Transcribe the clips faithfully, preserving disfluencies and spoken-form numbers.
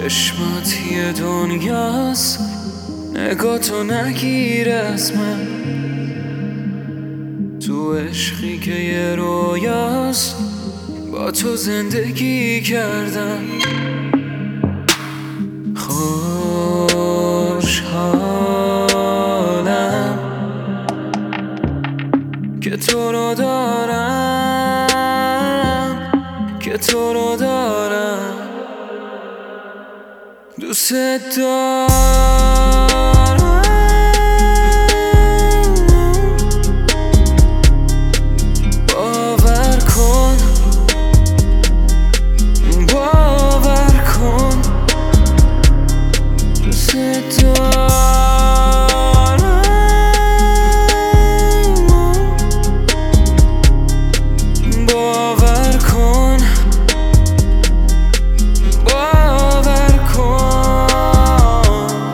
چشمات یه دنیاست، نگاه تو نگیر از من. تو عشقی که یه رویاست، با تو زندگی کردم. خوشحالم که تو رو دارم، که تو رو دارم. دوست دارم، باور کن، باور کن. دوست دارم، باور کن، باور کن.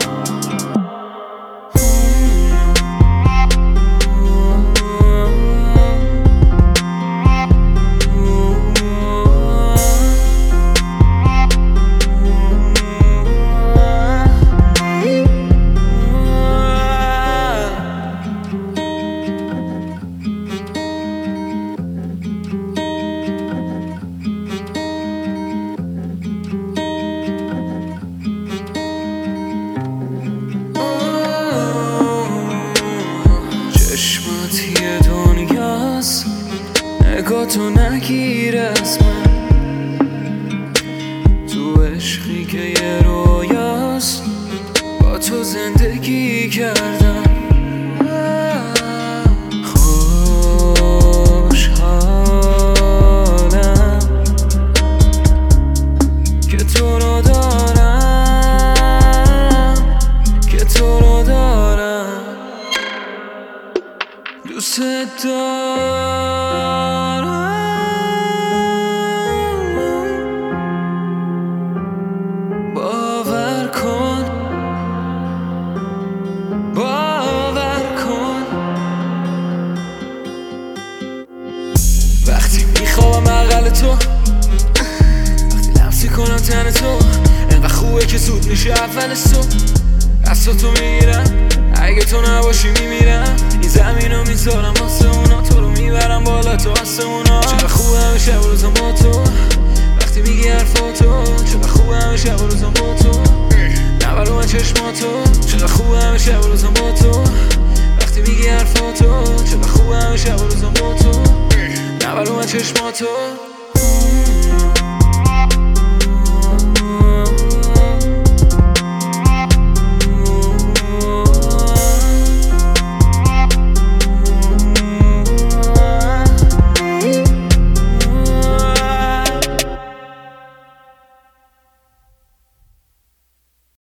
یه دنیاست، نگاه تو نگیر از من. تو عشقی که یه رویاست، با تو زندگی کردم. خوشحالم که تو رو دارم، که تو رو دارم. دوست دارم، باور کن، باور کن. وقتی میخوام عقل تو، وقتی لمسی کنم تن تو، انقدر خوبه که زود میشه اول صبح. دستاتو میگیرم، اگه تو نباشی میمیرم. این زمین رو میذارم واسه اونا، تو رو میبرم بالا تو آسمونا. چقدر خوبه همه شب و روزم با تو، وقتی میگی حرفاتو. چقدر خوبه همه شب و روزم با تو، نبرو من چشماتو. چقدر خوبه همه شب و روزم با تو، وقتی میگی حرفاتو. چقدر خوبه همه شب و روزم با تو، نبرو من چشماتو.